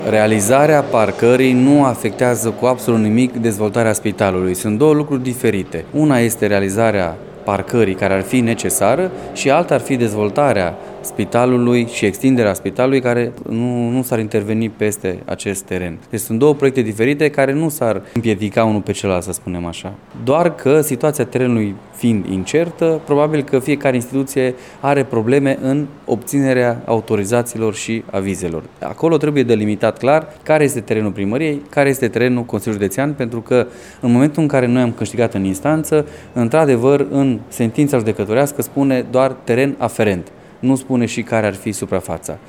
Realizarea parcării nu afectează cu absolut nimic dezvoltarea spitalului. Sunt două lucruri diferite. Una este realizarea parcării care ar fi necesară și alta ar fi dezvoltarea spitalului și extinderea spitalului care nu s-ar interveni peste acest teren. Deci sunt două proiecte diferite care nu s-ar împiedica unul pe celălalt, să spunem așa. Doar că situația terenului fiind incertă, probabil că fiecare instituție are probleme în obținerea autorizațiilor și avizelor. Acolo trebuie delimitat clar care este terenul primăriei, care este terenul Consiliului Județean, pentru că în momentul în care noi am câștigat în instanță, într-adevăr, în sentința judecătorească spune doar teren aferent. Nu spune și care ar fi suprafața.